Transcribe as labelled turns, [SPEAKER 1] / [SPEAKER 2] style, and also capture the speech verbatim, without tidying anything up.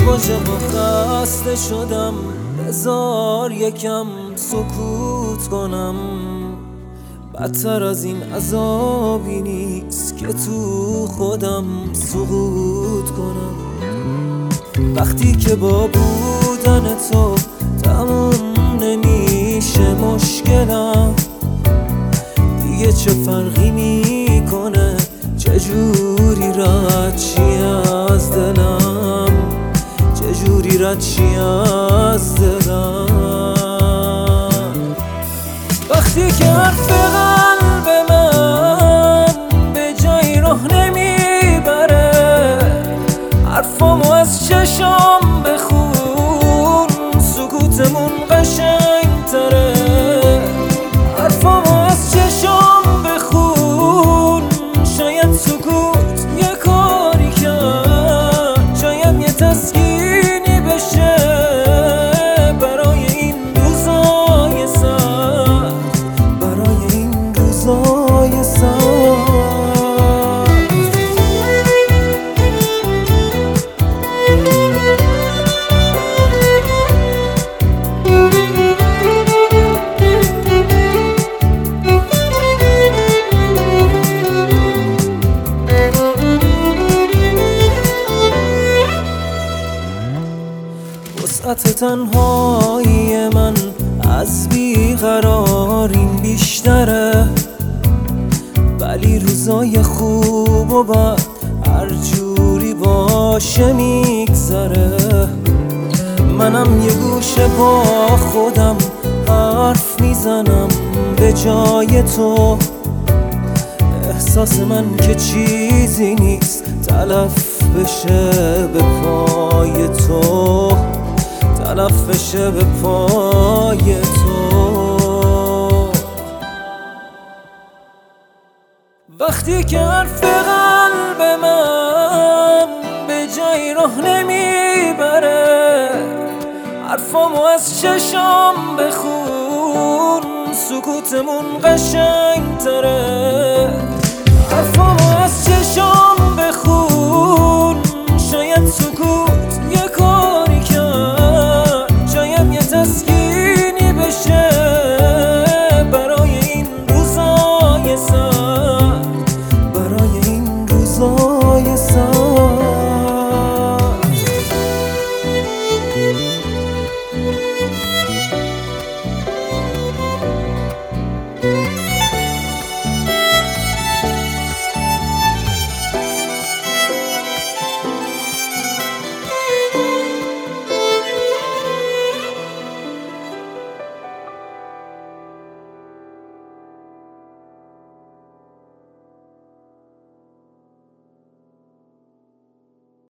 [SPEAKER 1] واژه ها خسته شدم، بذار یکم سکوت کنم. بدتر از این عذابی نیست که تو خودم سقوط کنم. وقتی که با بودن تو تموم نمیشه مشکلم، دیگه چه فرقی میکنه چجوری رد چی از دلم، چجوری رد چی از دلم. وقتی که حرف قلب من به جایی راه نمیبره، حرفامو از چشام بخون سکوتمون قشنگ تره. حرفامو از چشام بخون، شاید سکوت یه کاری کرد، شاید یه تسکینی بشه برای این روزای سر، برای این روزای سر. وسعت تنهایی من از بیقراریم بیشتره، ولی روزای خوب و بد هر جوری باشه میگذره. منم یه گوشه با خودم حرف میزنم به جای تو. احساس من که چیزی نیست تلف بشه به پای تو، تلف بشه به پای تو. وقتی که حرف قلب من به جایی راه نمیبره، حرفامو از چشام بخون سکوتمون قشنگ تره. حرفامو از چشام بخون،